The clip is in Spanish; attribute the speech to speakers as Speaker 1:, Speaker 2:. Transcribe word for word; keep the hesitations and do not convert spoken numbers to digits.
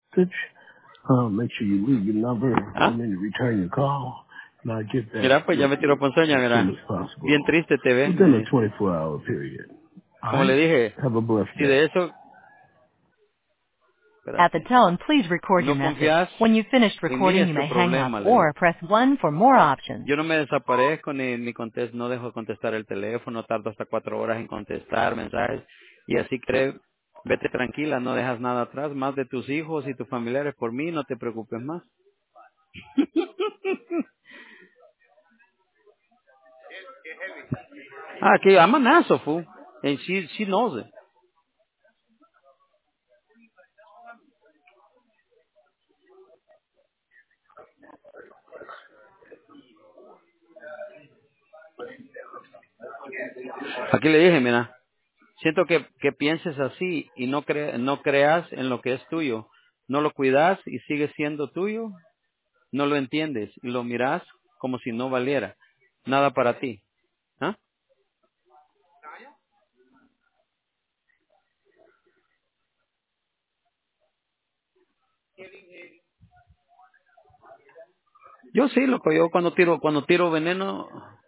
Speaker 1: Uh, make sure you leave your number
Speaker 2: ¿Ah?
Speaker 1: and then you return your call. And I'll get that
Speaker 2: Mira, pues ya
Speaker 1: with
Speaker 2: me tiró
Speaker 1: you
Speaker 2: ponzoña,
Speaker 1: as soon
Speaker 2: mira.
Speaker 1: as possible.
Speaker 2: Bien triste te ves,
Speaker 1: Within
Speaker 2: me
Speaker 1: a
Speaker 2: dice.
Speaker 1: twenty-four hour period. All
Speaker 2: Como le
Speaker 1: right?
Speaker 2: dije,
Speaker 1: Have a blessed
Speaker 2: si
Speaker 1: day.
Speaker 2: de eso,
Speaker 3: At the
Speaker 2: espérate,
Speaker 3: tone, please record your
Speaker 2: no
Speaker 3: message.
Speaker 2: confías
Speaker 3: When you've finished
Speaker 2: en mí
Speaker 3: recording,
Speaker 2: es
Speaker 3: you
Speaker 2: tu
Speaker 3: may hang up
Speaker 2: problema, le
Speaker 3: or
Speaker 2: dije.
Speaker 3: press one for more options.
Speaker 2: Yo no me desaparezco ni, ni contesto, no dejo de contestar el teléfono, tardo hasta cuatro horas en contestar mensajes y así cree, vete tranquila, no dejas nada atrás, más de tus hijos y tus familiares por mí, no te preocupes más. Ah, que I'm an asshole, fool, and she, she knows it. Aquí le dije, mira, siento que, que pienses así y no, cre, no creas en lo que es tuyo, no lo cuidas y sigue siendo tuyo, no lo entiendes y lo miras como si no valiera nada para ti. ¿Ah? Yo sí, loco, yo cuando tiro, cuando tiro veneno,